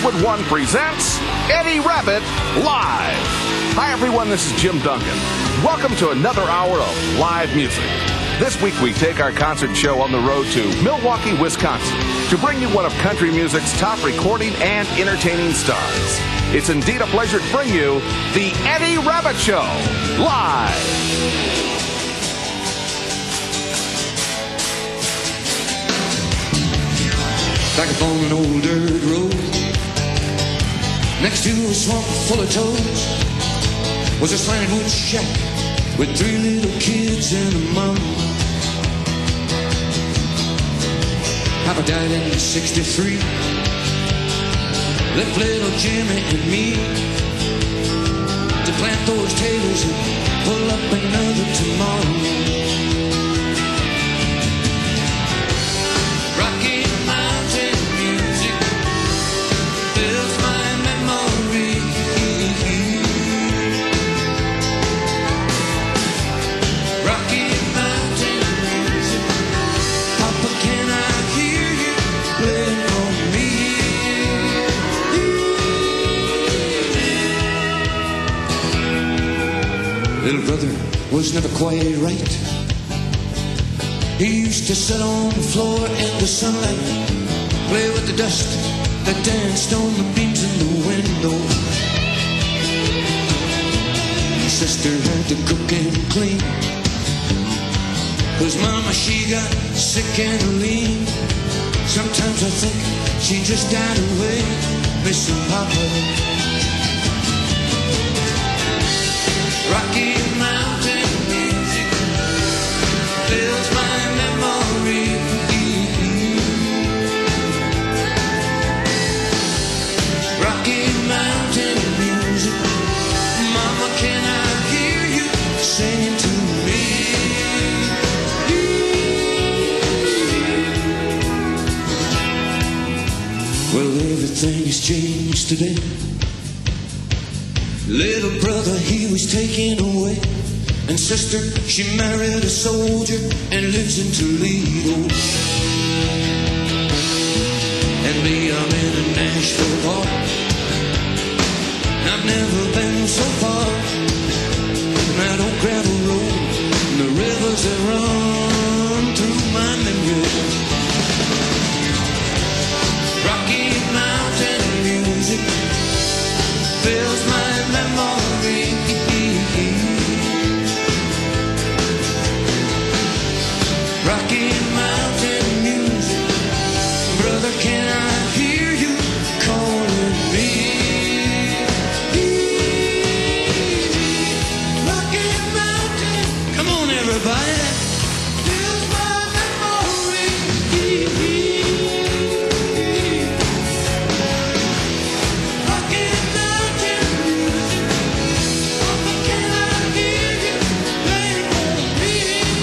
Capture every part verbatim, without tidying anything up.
Redwood One presents Eddie Rabbitt Live. Hi, everyone. This is Jim Duncan. Welcome to another hour of live music. This week, we take our concert show on the road to Milwaukee, Wisconsin, to bring you one of country music's top recording and entertaining stars. It's indeed a pleasure to bring you the Eddie Rabbitt Show live. Back up on an old dirt road, next to a swamp full of toads, was a slanted wood shack with three little kids and a mom. Papa died in sixty-three, left little Jimmy and me to plant those taters and pull up another tomorrow. Rocky Mountain music fills my memory. Rocky Mountain music, Papa, can I hear you playing for me? Little brother was never quite right. He used to sit on the floor in the sunlight, play with the dust that danced on the beams in the window. His sister had to cook and clean, 'cause mama, she got sick and lean. Sometimes I think she just died away, missing Papa. Rocky Mountain music fills my memory. Rocky Mountain music, Mama, can I hear you singing to me? Well, everything has changed today. Little brother, he was taken away, and sister, she married a soldier and lives in Toledo. And me, I'm in a Nashville bar. I've never been so far from that old gravel road and the rivers that run through my memory. Rocky Mountain music fills my memory. Rocky Mountain music, brother, can I hear you calling me? Rocky Mountain, come on everybody, fills my memory. Rocky Mountain music, brother, can I hear you playing for me?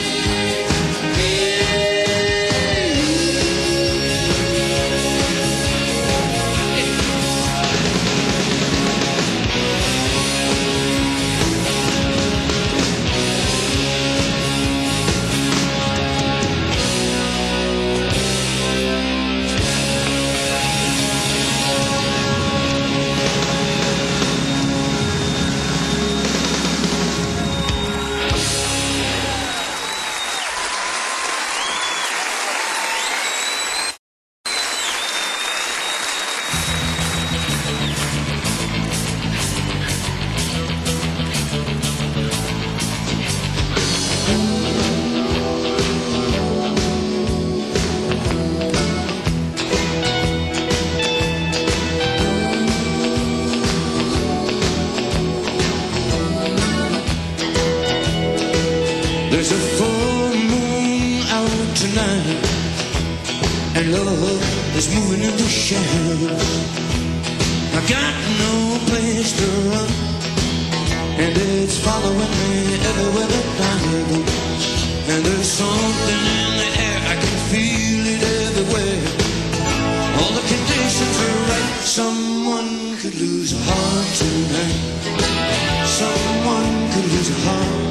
There's a full moon out tonight, and love is moving in the shadows. I got no place to run, and it's following me everywhere that I go. And there's something in the air, I can feel it everywhere. All the conditions are right. Someone could lose a heart tonight. Someone could lose a heart.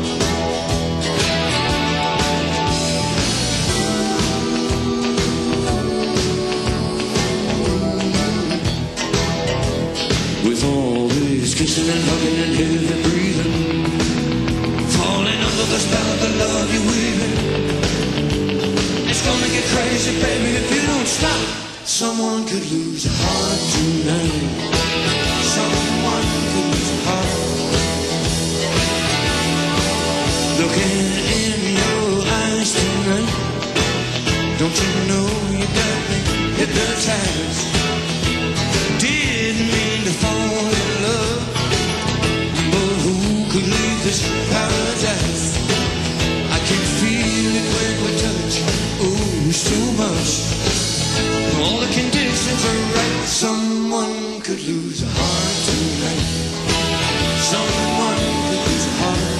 kissing and hugging and heavy breathing, falling under the spell of the love you're weaving. It's gonna get crazy, baby, if you don't stop. Someone could lose a heart tonight. Someone could lose a heart. Looking in your eyes tonight, don't you know you got me hypnotized? Didn't mean to fall in love, but who could leave this paradise? I can feel it when we touch, ooh, so much. All the conditions are right. Someone could lose a heart tonight. Someone could lose a heart.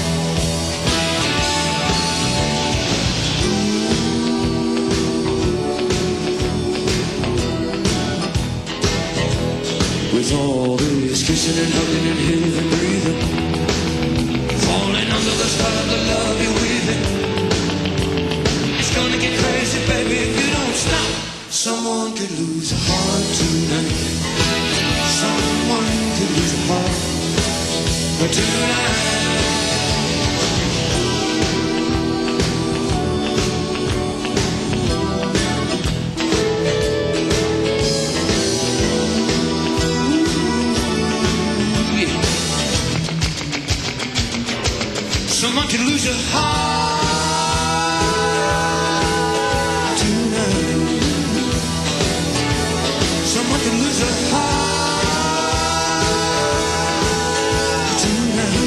With all this kissing and hugging and heavy breathing, falling under the spell of the love you're weaving. It's gonna get crazy, baby, if you don't stop. Someone could lose a heart tonight. Someone could lose a heart. But tonight, someone could lose a heart tonight. Someone could lose a heart tonight.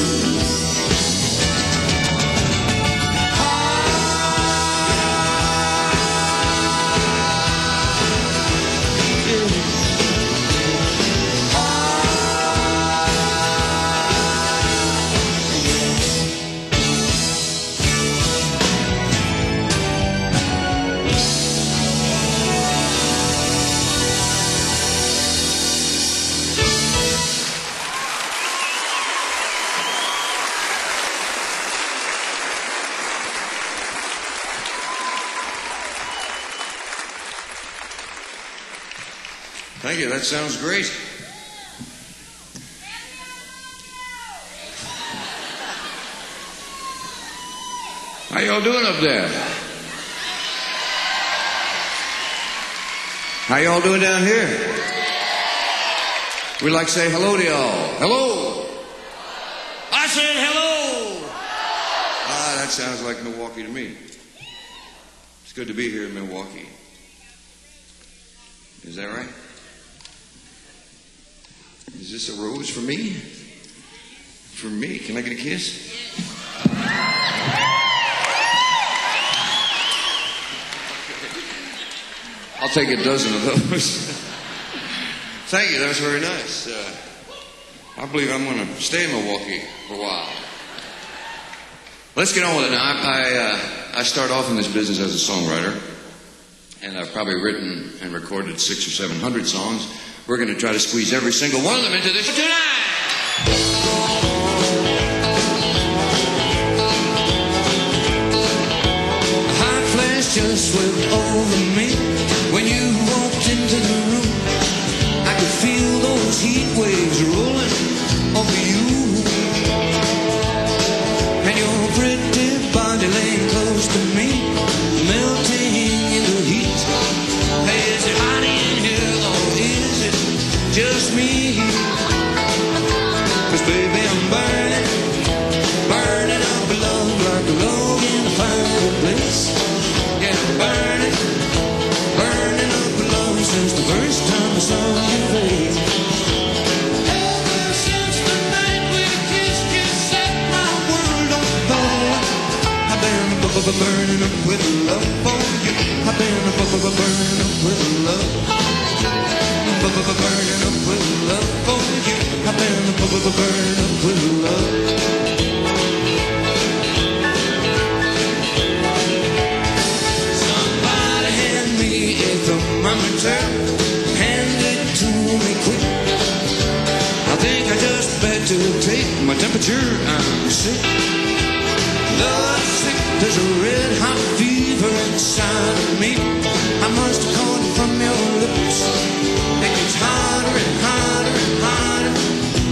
Thank you, that sounds great. How y'all doing up there? How y'all doing down here? We'd like to say hello to y'all. Hello. I said hello. Ah, that sounds like Milwaukee to me. It's good to be here in Milwaukee. Is that right? Is this a rose for me? For me? Can I get a kiss? I'll take a dozen of those. Thank you, that was very nice. Uh, I believe I'm going to stay in Milwaukee for a while. Let's get on with it now. I, I, uh, I start off in this business as a songwriter, and I've probably written and recorded six or seven hundred songs. We're going to try to squeeze every single one of them into this tonight. A hot flash just went over me when you walked into the room. I could feel those heat waves rolling over you, and your pretty body laying close to me, melting in the heat. Hey, is it hot in here or is it just me? 'Cause baby, I'm burning, burning up love like a log in a fireplace. Yeah, I'm burning, burning up love since the first time I saw your face. Ever since the night we kissed, you set my world on fire. I've been burning up with love for you. I've been burning up with love. Burning up with love for you. I've been burning up with love. Somebody hand me a thermometer, hand it to me quick. I think I just better take my temperature. I'm sick, love sick. There's a red hot fever inside of me. I must have caught it from your lips. It gets hotter and hotter and hotter.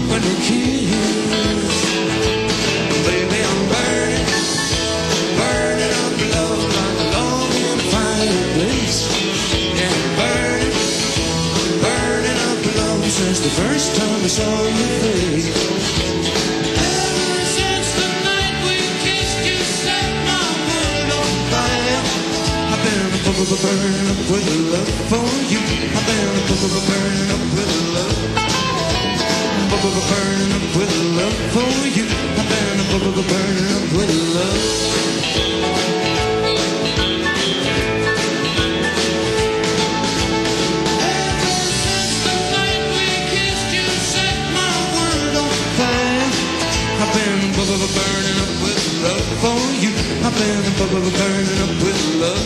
since the first time I saw your face. Ever since the night we kissed, you set my world on fire. I've been burning up with love for you. I've been burning up with love. Burning up with love for you. I've been burning up with love. Burning up with love for you. I've been burning up with love.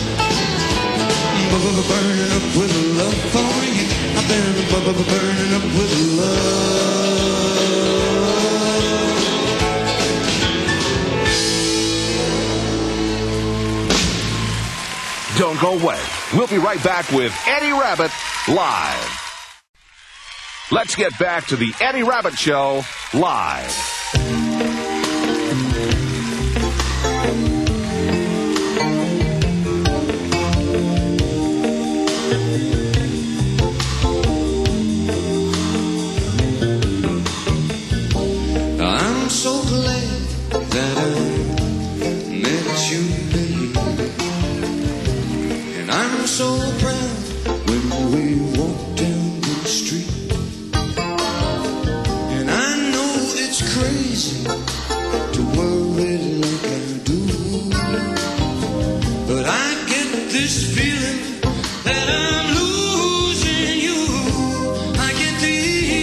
Burning up with love for you. I've been burning up with love. Don't go away. We'll be right back with Eddie Rabbitt Live. Let's get back to the Eddie Rabbitt Show live. I'm so glad that I met you, babe. And I'm so proud when we walk down the street. And I know it's crazy to worry like I do, but I get this feeling that I'm losing you. I get the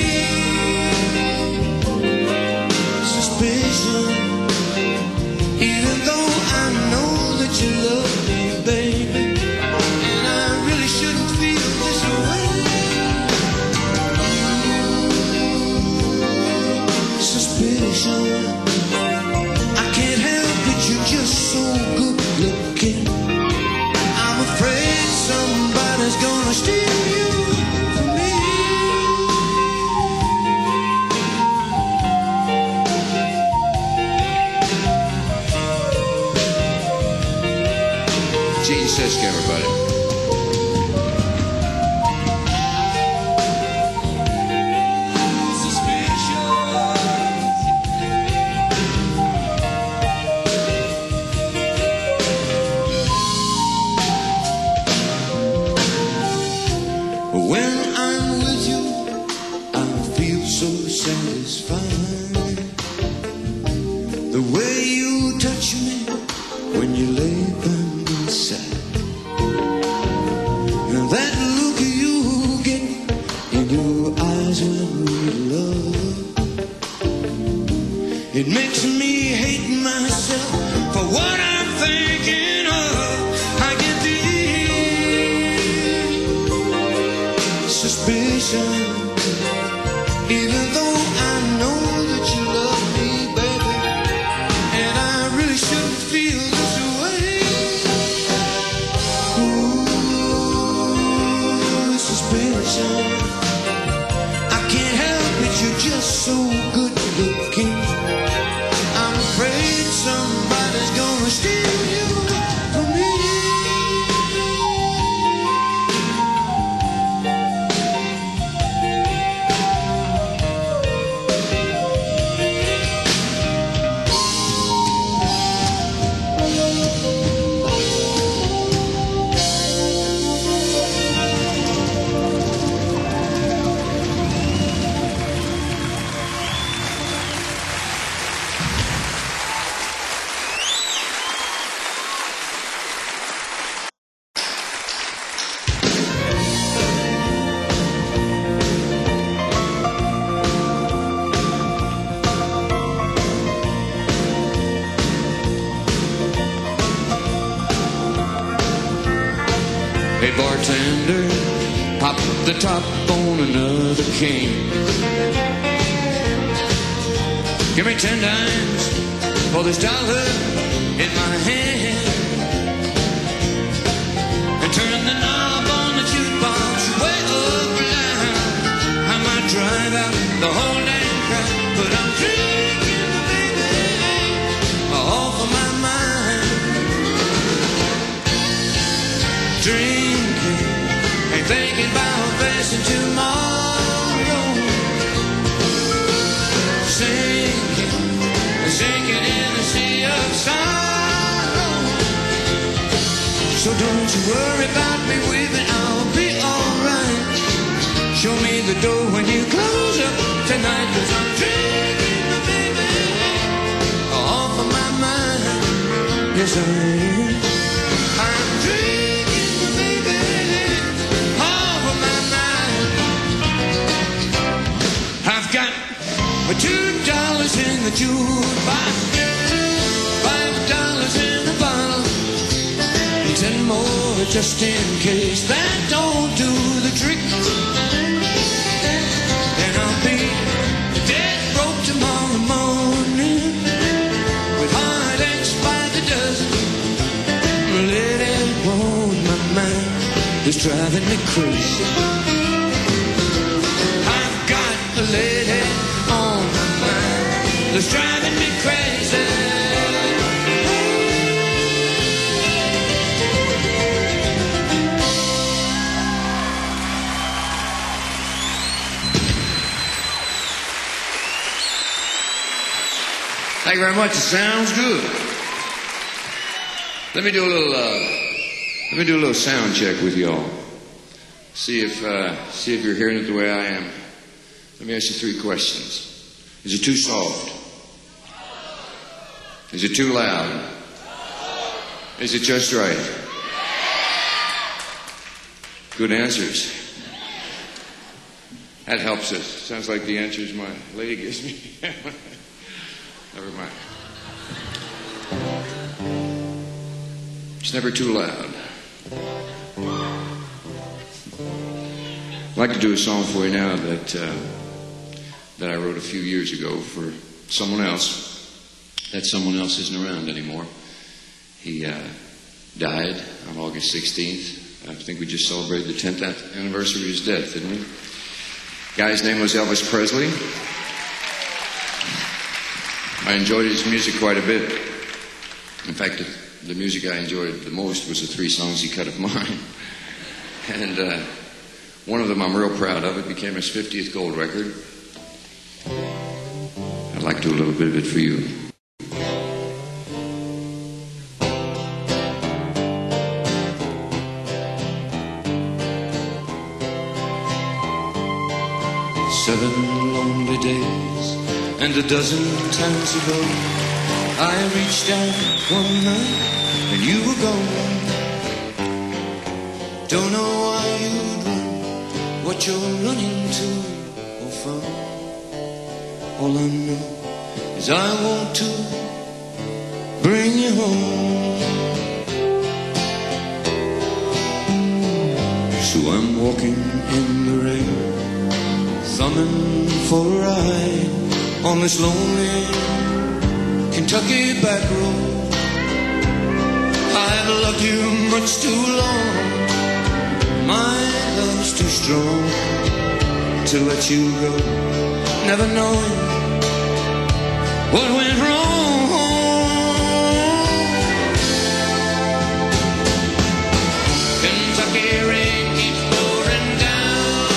suspicion, even though I know that you love me, baby, and I really shouldn't feel this way. Suspicion, I can't help it, you're just so good looking. I'm afraid somebody's gonna steal you from me. Gene Sisk, everybody. When I'm with you, I feel so satisfied. The way you touch me when you lay by my side, and that look you get in your eyes when we love, it makes me hate myself for what I'm thinking of. I get the suspicion, even though I know that you love me, baby, and I really shouldn't feel this way. Ooh, suspicion, I can't help it, you're just so good looking. I'm afraid somebody's gonna steal you from me. Hey bartender, pop the top on another king. Give me ten dimes for this dollar in my hand, and turn the knob on the jukebox way up loud. I might drive out the whole damn crowd, but I'm drinking, baby, off of my mind. Drinking, ain't thinking about facing tomorrow. So don't you worry about me weeping, I'll be alright. Show me the door when you close up tonight, 'cause I'm drinking the baby off of my mind. Yes, I am. I'm drinking the baby off of my mind. I've got my two dollars in the jukebox, five dollars in the bottle, and ten more just in case that don't do the trick. Then I'll be dead broke tomorrow morning, with heartaches by the dozen. Lady on my mind is driving me crazy. I've got a lady on my mind that's driving me crazy. Thank you very much. It sounds good. Let me do a little. Uh, let me do a little sound check with y'all. See if uh, see if you're hearing it the way I am. Let me ask you three questions. Is it too soft? Is it too loud? Is it just right? Good answers. That helps us. Sounds like the answers my lady gives me. Never mind. It's never too loud. I'd like to do a song for you now that uh, that I wrote a few years ago for someone else. That someone else isn't around anymore. He uh, died on August sixteenth. I think we just celebrated the tenth anniversary of his death, didn't we? Guy's name was Elvis Presley. I enjoyed his music quite a bit. In fact, the, the music I enjoyed the most was the three songs he cut of mine. And uh, one of them I'm real proud of. It became his fiftieth gold record. I'd like to do a little bit of it for you. Seven lonely days and a dozen times ago, I reached out one night and you were gone. Don't know why you'd run, what you're running to or from. All I know is I want to bring you home. So I'm walking in the rain, thumbing for a ride on this lonely Kentucky back road. I've loved you much too long, my love's too strong to let you go, never knowing what went wrong. Kentucky rain keeps pouring down,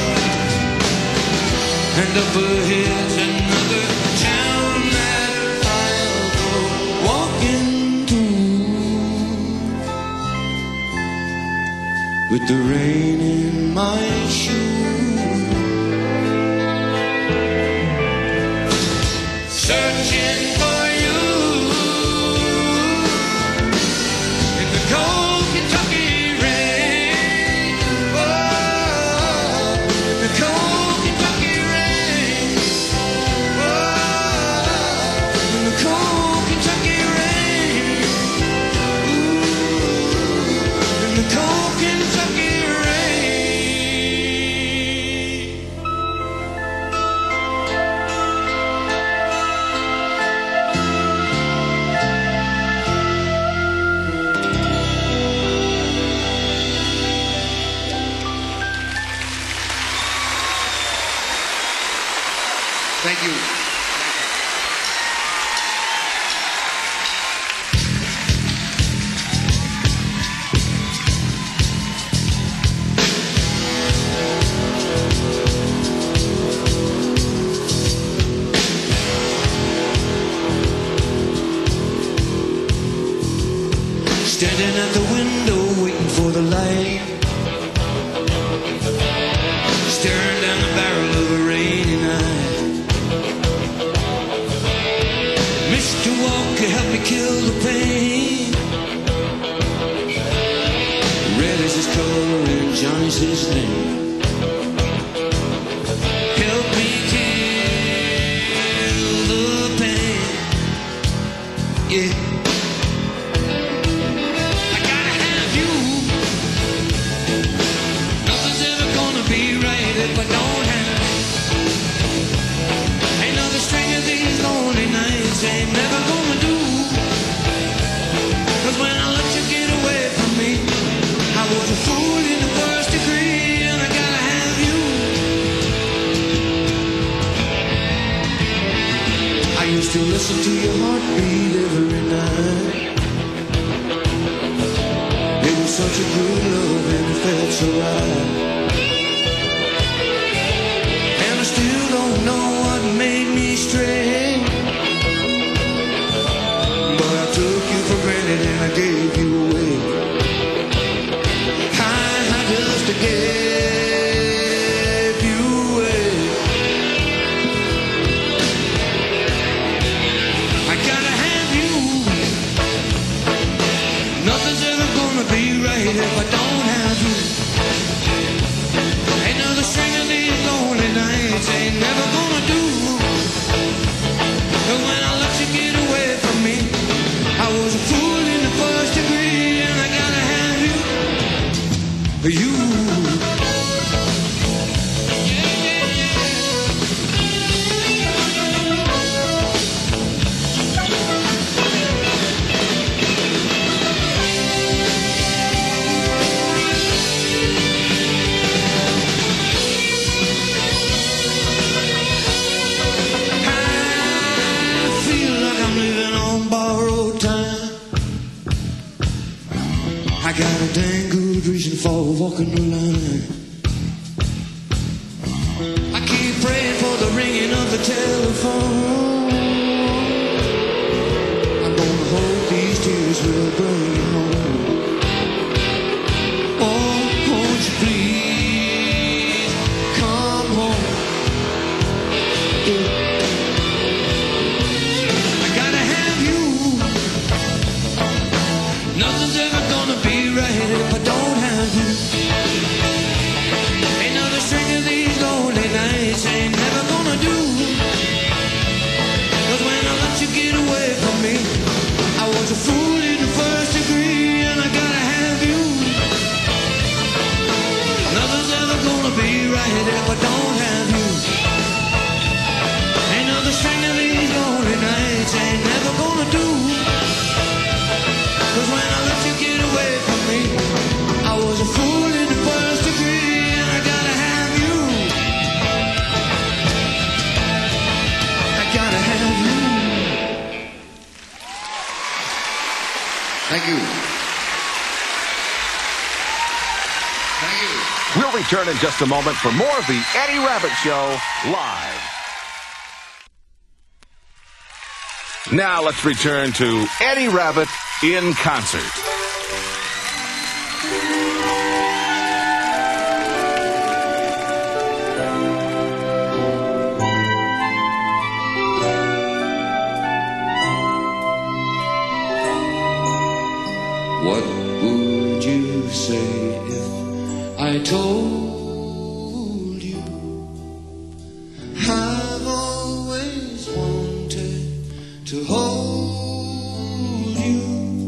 and up ahead's another town that I'll go walking through with the rain in my shoes, searching for you in the cold Kentucky rain. Oh, in the cold Kentucky rain. Oh, in the cold Kentucky rain. Ooh, in the cold Kentucky rain. Thank you. Standing at the window if I don't have another string of these lonely nights. Ain't never gonna do. 'Cause when I let you get away from me, I was a fool in the first degree, and I gotta have you. I used to listen to your heartbeat every night. It was such a good love and it felt so right. And I still don't know what made me stray, but I took you for granted and I gave you away. I, I just gave you away. I gotta have you. Nothing's ever gonna be right if I don't have you. Another string of these lonely nights ain't never gonna do. But when I let you get away from me, I was a fool in the first degree, and I gotta have you. You. I got a dang good reason for walking the line. I keep praying for the ringing of the telephone. I'm gonna hope these tears will bring you home. Oh, won't you please come home? Yeah. I gotta have you. Nothing's ever gonna be right if I don't have you. Another string of these lonely nights ain't never gonna do. 'Cause when I let you get away from me, I was a fool in the first degree, and I gotta have you. Nothing's ever gonna be right if I don't have you. Another string of these lonely nights ain't never gonna do. 'Cause when I let you get away from me, I was a fool in the first degree, and I gotta have you. I gotta have you. Thank you. Thank you. We'll return in just a moment for more of the Eddie Rabbitt Show live. Now let's return to Eddie Rabbitt in concert. What would you say if I told you I've always wanted to hold you?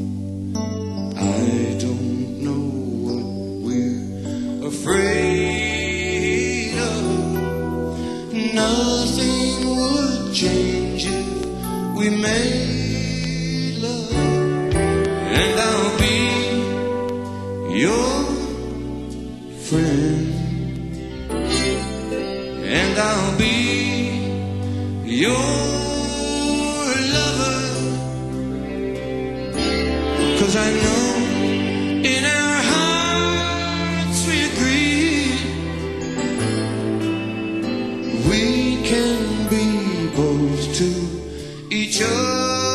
I don't know what we're afraid of. Nothing would change if we made love. And I'll be your friend, and I'll be your lover. 'Cause I know in our hearts we agree we can be both to each other.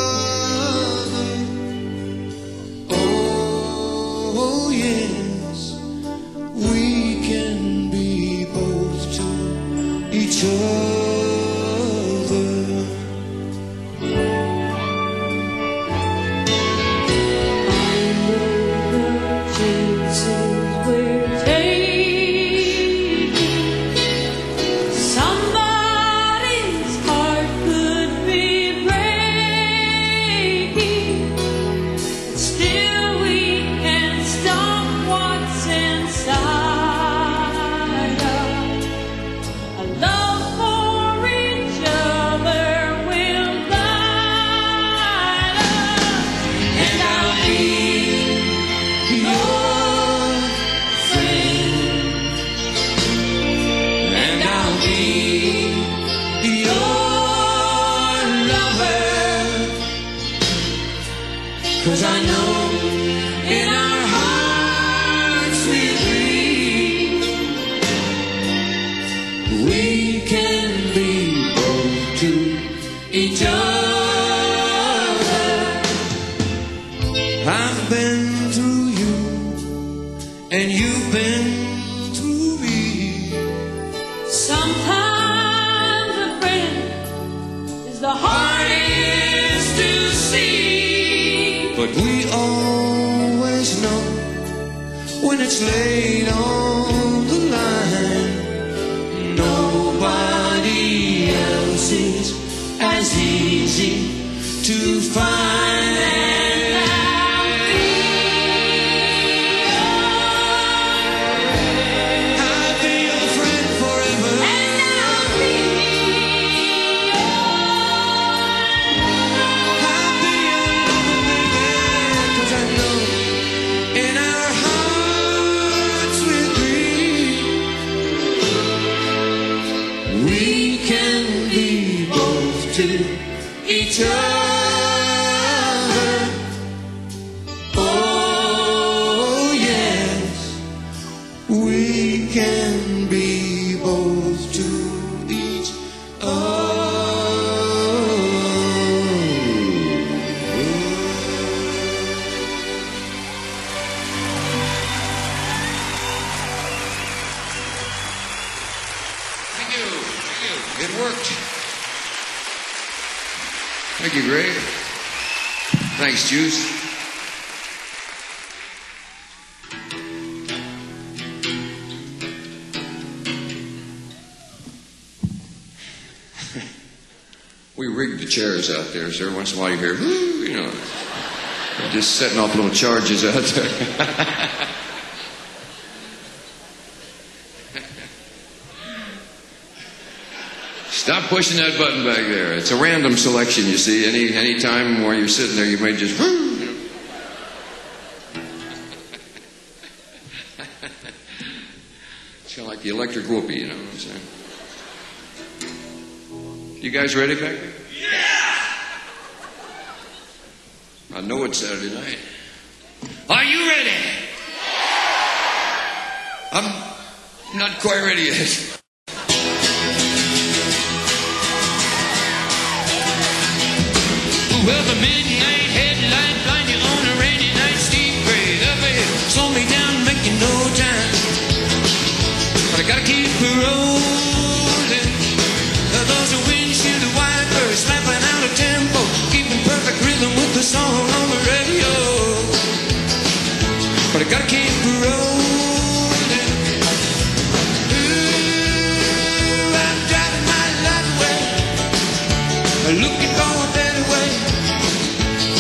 Oh yes, we can be both to each other. Somebody's heart could be breaking. Still we can stop what's inside us. be your lover. 'Cause I know in our hearts we agree we can be both to each other. I've been through you and you've been through me. Sometimes a friend is the hardest to see. But we always know when it's laid on the line. Nobody else is as easy to find. And I'll be your friend forever. And I'll be I'll be your lover, baby. 'Cause I know in our hearts we agree we can be both to each other. Oh yes, we can be both to each Thank you. Thank you. It worked. Thank you, Greg. Thanks, Juice. We rigged the chairs out there, so every once in a while you hear, whoo, you know, they're just setting off little charges out there. Stop pushing that button back there. It's a random selection, you see. Any any time while you're sitting there, you may just, whoo, you know. It's kind of like the electric whoopee, you know what I'm saying? You guys ready back there? Yeah! I know it's Saturday night. Are you ready? I'm not quite ready yet. Well, the midnight headlight blind you on a rainy night, steep grade up ahead, slow me down, make you no time. But I gotta keep rolling. Those are windshield wipers slapping out a tempo, keeping perfect rhythm with the song on the radio. But I gotta keep rolling. Ooh, I'm driving my life away, looking for a better way.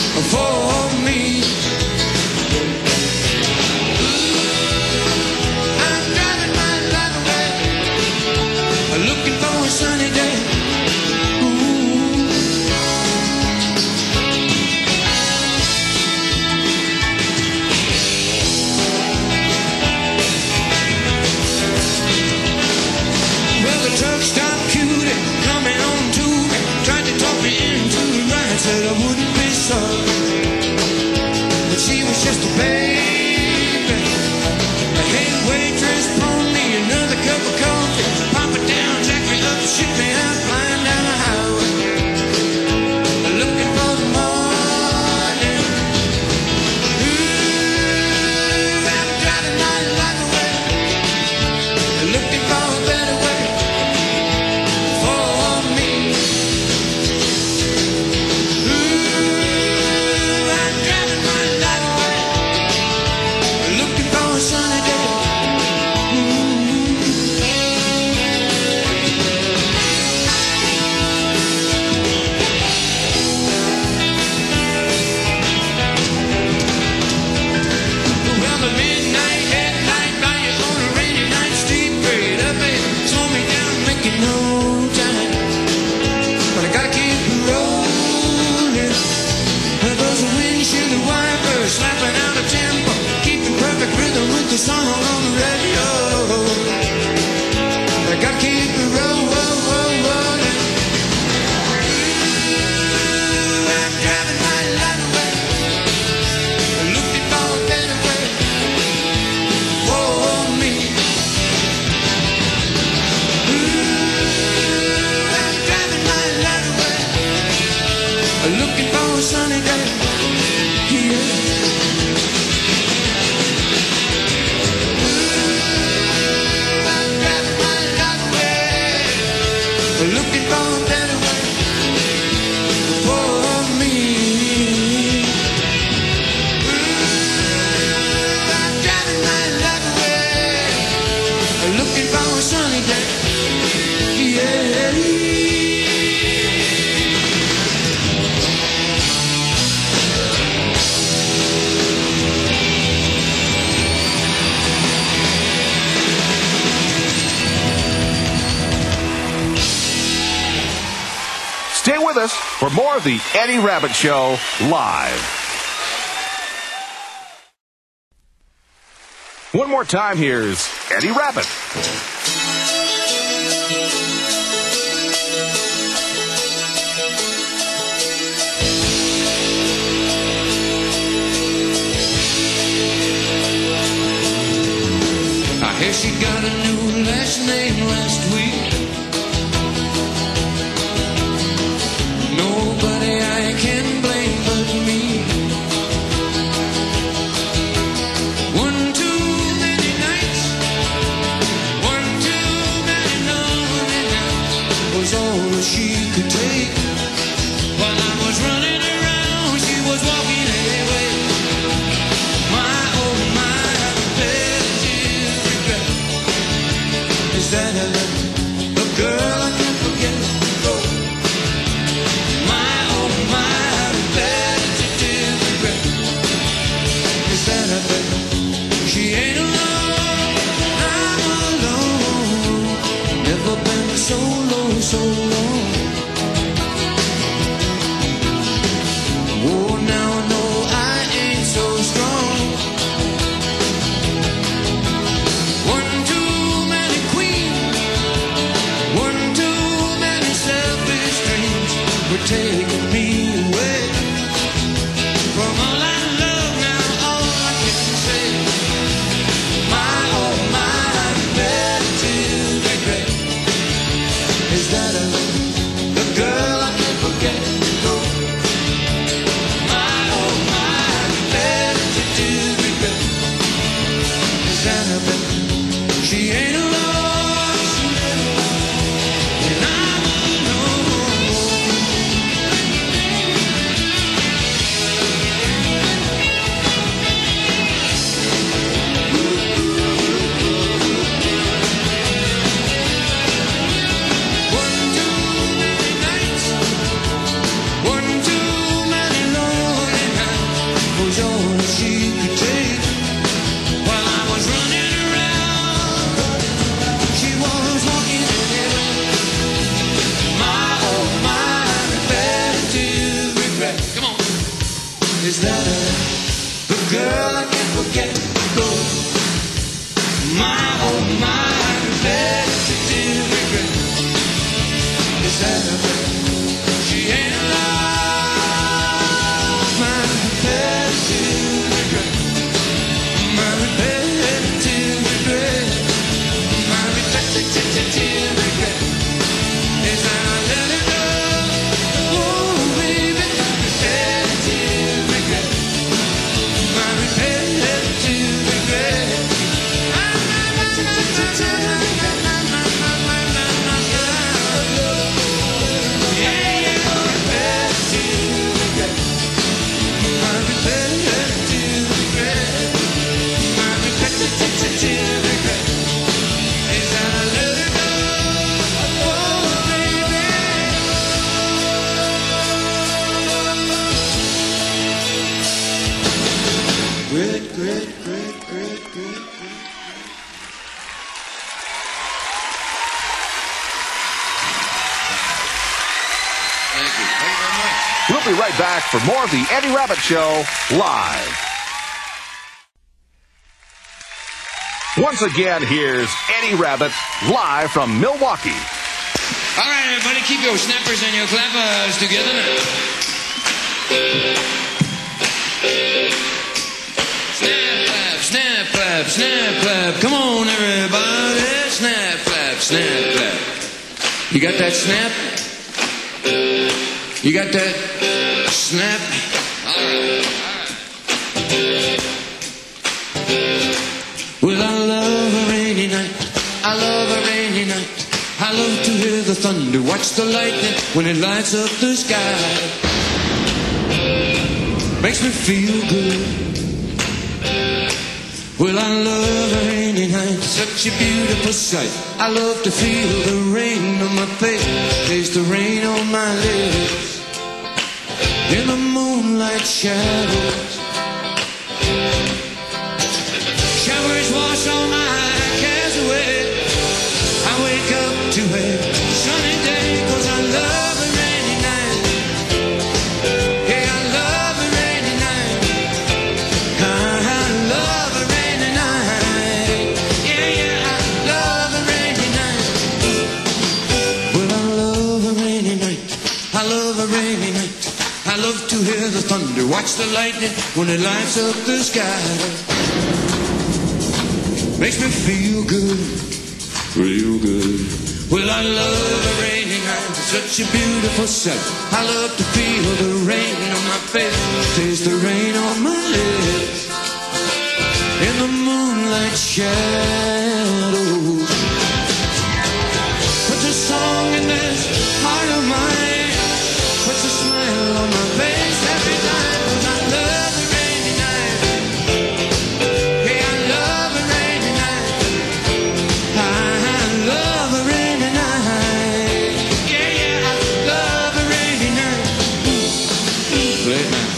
us for more of the Eddie Rabbitt Show live. One more time, here's Eddie Rabbitt. I hear she got a new last name last week. Nobody I can blame but me. One too many nights, one too many lonely nights was all that she could take. While I was running around, she was walking away. My oh my, repetitive regret is that I love the girl I can't forget. My oh my, repetitive regret is that I bet she ain't alone. I'm alone. Never been so low, so long. Oh, now I know I ain't so strong. One too many queens, one too many selfish dreams were taking me away from all I love. Now all I can say, my oh my, repetitive regret is that I love the girl I can't forget. No. My oh my, repetitive regret is that I bet she ain't alone, and I'm alone. One too many nights, one too many lonely nights was all that she could take. While I was running around, she was walking away. My oh my, repetitive regret, come on, is that I, the girl I can't forget. Go. My oh my, repetitive regret is that I, she ain't alive. My repetitive regret, my repetitive regret, my repetitive regret is that I let her go. Oh baby, repetitive regret, my repetitive regret. Yeah, yeah, repetitive regret, my repetitive regret, my repetitive regret is that I let her go. Oh baby. Great, great, great, great, great, great. Thank you. Thank you very much. We'll be right back for more of the Eddie Rabbitt Show live. Once again, here's Eddie Rabbitt live from Milwaukee. All right, everybody, keep your snappers and your clappers together. Snap, clap, snap, clap, snap, clap. Come on, everybody. Snap, clap, snap, clap. You got that snap? You got that snap? All right, all right. Well, I love a rainy night. I love a rainy night. I love to hear the thunder, watch the lightning when it lights up the sky. Makes me feel good. Well, I love a rainy night, such a beautiful sight. I love to feel the rain on my face, taste the rain on my lips. In the moonlight shadows, showers wash all my cares away. I wake up to a sunny day, 'cause I love a rainy night. a rainy night. I love to hear the thunder, watch the lightning when it lights up the sky. Makes me feel good, real good. Well, I love a rainy night, it's such a beautiful sight. I love to feel the rain on my face, taste the rain on my lips. In the moonlight shadows, puts a song in this heart of mine, puts a smile on my face every time. 'Cause I love a rainy night. Hey, I love a rainy night. I love a rainy night. Yeah, yeah, I love a rainy night. Play it now.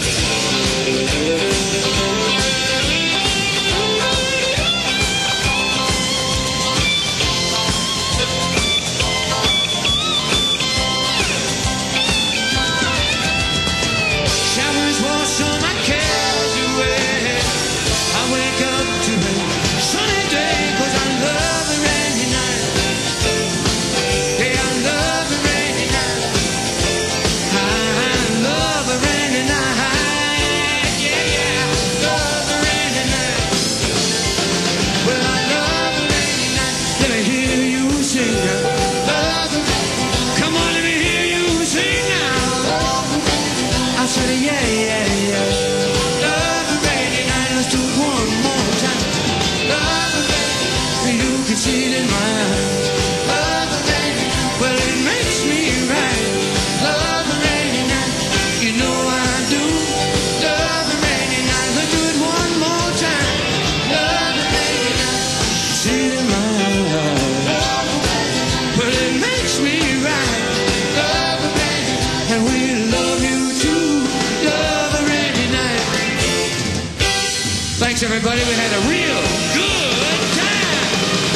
Showers wash all my cares away. I wake up to a sunny day 'cause I love a rainy night. Hey, I love a rainy night. I love a rainy night. Yeah, yeah, I love a rainy night. Well, I love a rainy night. Let me hear you sing now. Love a rainy night. Come on, let me hear you sing now. I said, yeah, yeah, yeah. Love a rainy night. Let's do it one more time. Love a rainy night. You can see it in my eyes. Love a rainy night. Well, it makes me right. Love a rainy night. You know I do. Love a rainy night. Let's do it one more time. Love a rainy night. See it in my eyes. Well, it makes me right. Love a rainy night. And we love you too. Love a rainy night. Thanks, everybody. We had a real good time.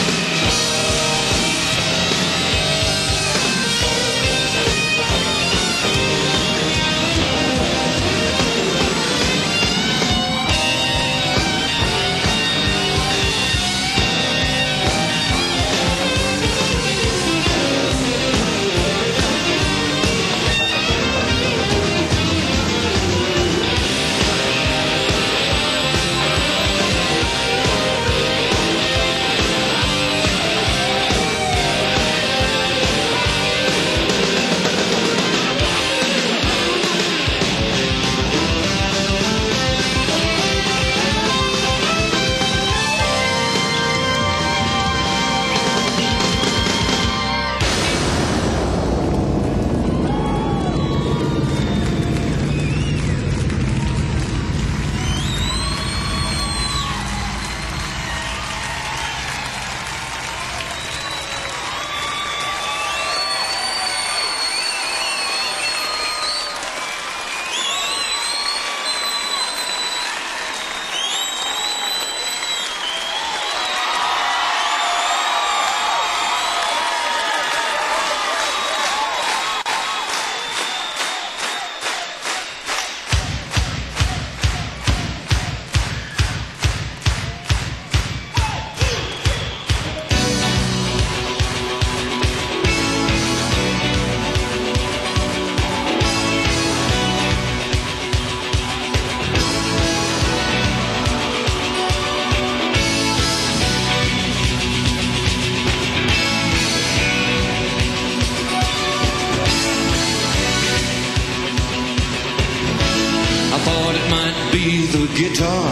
Be the guitar,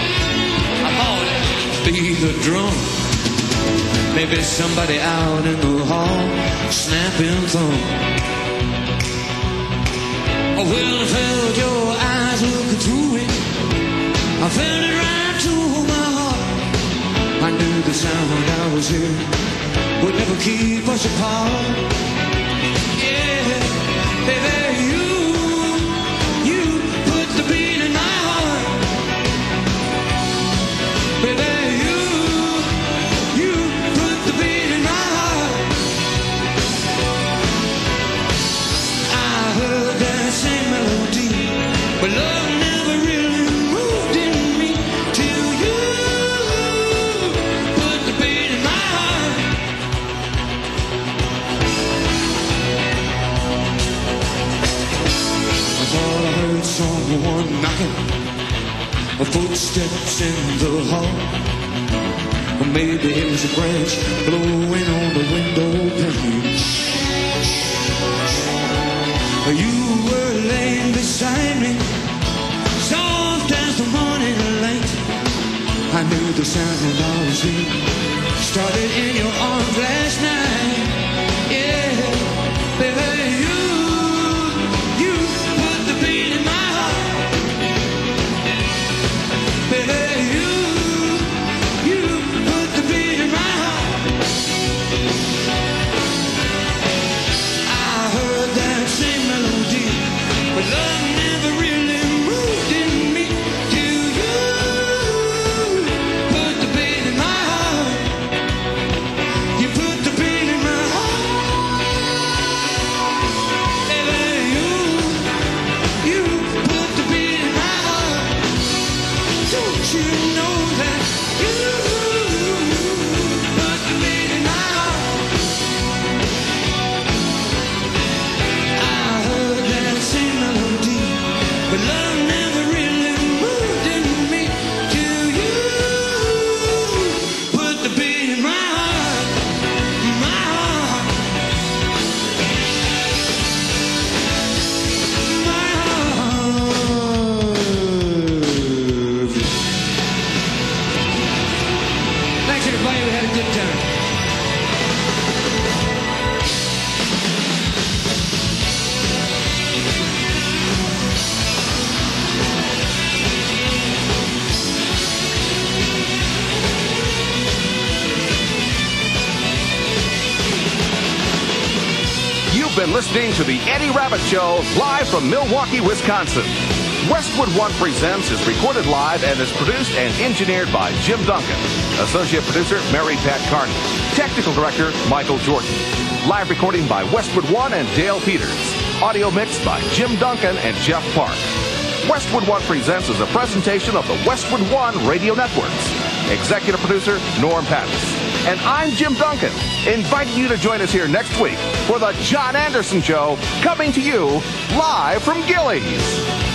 I thought it'd be the drum. Maybe somebody out in the hall snapping thumb. Oh, well, I felt your eyes looking through it. I felt it right to my heart. I knew the sound I was hearing would never keep us apart. Yeah, baby, you, you put the beat in my heart. Baby, you, you put the beat in my heart. I heard that same melody, but love never really moved in me till you put the beat in my heart. footsteps in the hall. Or maybe it was a branch blowing on the window pane. You were laying beside me, soft as the morning light. I knew the sound of our sleep started in your arms last night. Yeah, baby, you, you put the beat in my heart. Baby, you, you put the beat in my heart. I heard that same melody, but love never really moved in me. Till you put the beat in my heart. You put the beat in my heart. Baby, you, you put the beat in my heart. Don't you know that you put the beat in my heart? I heard that same melody, but love never really moved in me. Till you put the beat in my heart, my heart, my heart. Thanks everybody, we had a good time. You've been listening to the Eddie Rabbitt Show, live from Milwaukee, Wisconsin. Westwood One Presents is recorded live and is produced and engineered by Jim Duncan. Associate producer, Mary Pat Carney. Technical director, Michael Jordan. Live recording by Westwood One and Dale Peters. Audio mixed by Jim Duncan and Jeff Park. Westwood One Presents is a presentation of the Westwood One Radio Networks. Executive producer, Norm Pattis. And I'm Jim Duncan, inviting you to join us here next week for the John Anderson Show, coming to you live from Gillies.